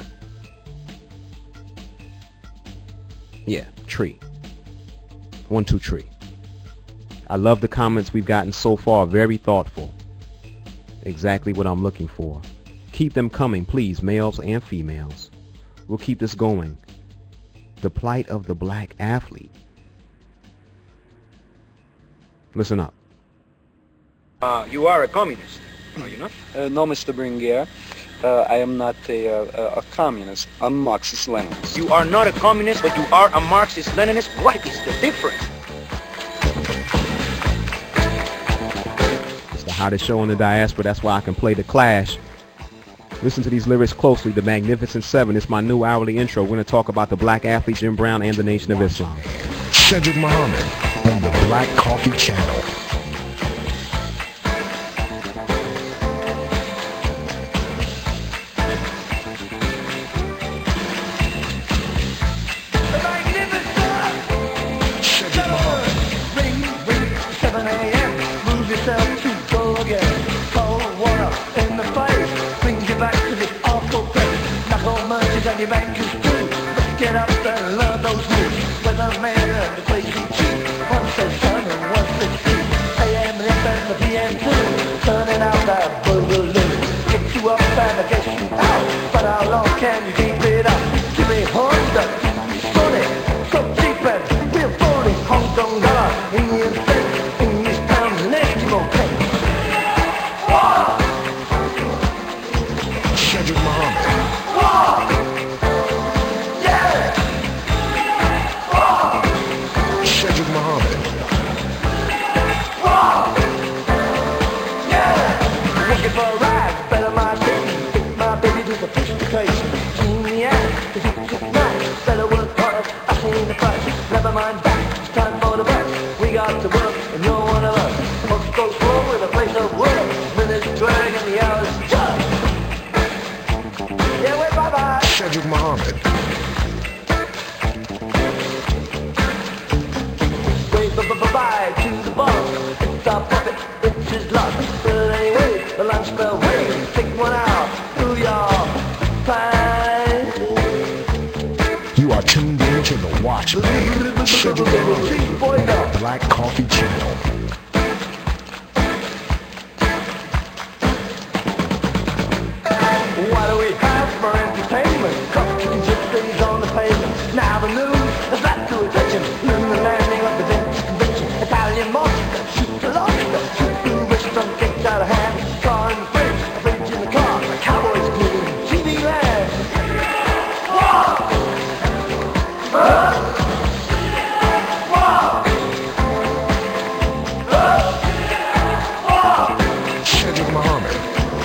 Yeah, tree. One, two, tree. I love the comments we've gotten so far. Very thoughtful. Exactly what I'm looking for. Keep them coming, please, males and females. We'll keep this going. The plight of the black athlete. Listen up. Uh, you are a communist, are you not? Uh, no, Mister Bringier. Uh, I am not a, a, a communist. I'm Marxist-Leninist. You are not a communist, but you are a Marxist-Leninist. What is the difference? It's the hottest show in the diaspora. That's why I can play The Clash. Listen to these lyrics closely. The Magnificent Seven. It's my new hourly intro. We're going to talk about the black athlete Jim Brown and the Nation of Islam. Cedric Muhammad on the Black Coffee Channel. Your back is true. Let's get up and love those moves. With a man and the crazy cheek. One says sun and one says sea. A M and F and the P M too. Turning out that boogaloo. Get you up and I get you out. But I'll How long can you keep it up? Give me Honda, Sony, so cheap and real phony. Hong Kong dollar, Indian cent, English pounds, and Eskimo pence. Cedric Muhammad. Yeah! Cedric Muhammad. Looking for a ride, better my baby, take my baby to the sophistication. Genius, the hit is nice, better work hard, I seen the price. Never mind that, it's time for the bus. We got to work, and you're one of us. Folks go slow with a place of work. Minutes drag and the hours just. Yeah, wait, bye-bye. Cedric Muhammad. Wait, bye-bye to the boss. It's our puppet, it's his luck. But anyway, the lunch bell rings. Take one out, do your time. You are tuned in to the Watchman. Cedric Muhammad. On the Black Coffee Channel. What do we have for entertainment? Cops and gypsies on the pavement. Now the news has led to attention. Then the landing of the Venice Convention. Italian monster, shoot the lobster. Shoot the restaurant, kicked out of hand. Car in the fridge, a fridge in the car. Cowboys clean, T V land. Whoa! Uh! Cedric Muhammad.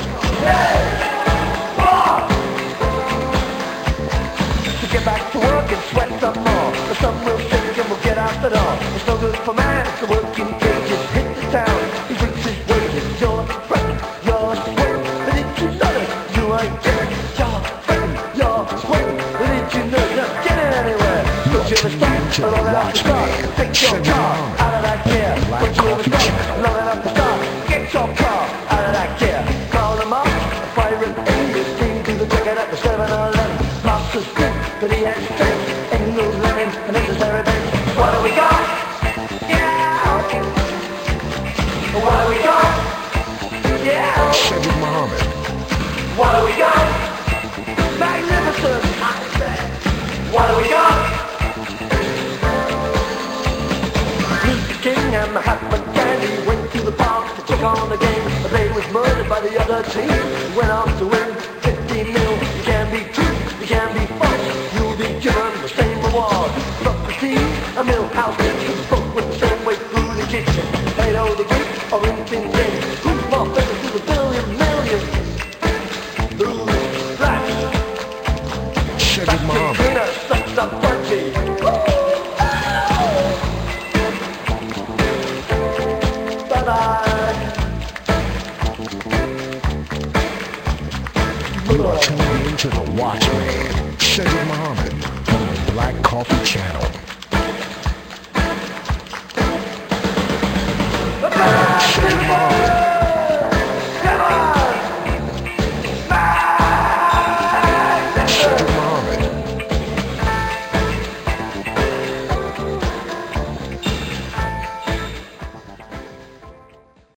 Get back to work and sweat some more. The sun will shake and we'll get out the door. It's no good for man to work in cages. Hit the town, he brings his wages. You're fretting, you're sweating, but did you notice you ain't getting? You're fretting, you're sweating, but did you know you're not getting anywhere? Don't you ever stop, long enough to start. Take your car out of that gear. Don't you ever stop, long enough to start. Get your car out of that gear. Call them up, a pirate English team to the ticket at the seven eleven. Master Stick, but he has strength, and no lemon, and necessary things. What do we got? Yeah! What do we got? Yeah! Cedric Muhammad. What do we got? Magnificent! What do we got? Meet the king and the Hatman Candy went to the park to check on the game, but they was murdered by the other team. He went on to win fifteen mil. You can be true, you can be false. You'll be given the same reward. Socrates, a millhouse kitchen, both with the same way through the kitchen. Plato the Greek, or anything game. Who's more famous to the billion million? Who's black? Cedric Muhammad. Cleaner, sucks up punchy. Bye-bye. You are tuned in to the Watchman. Cedric Muhammad on the Black Coffee Channel.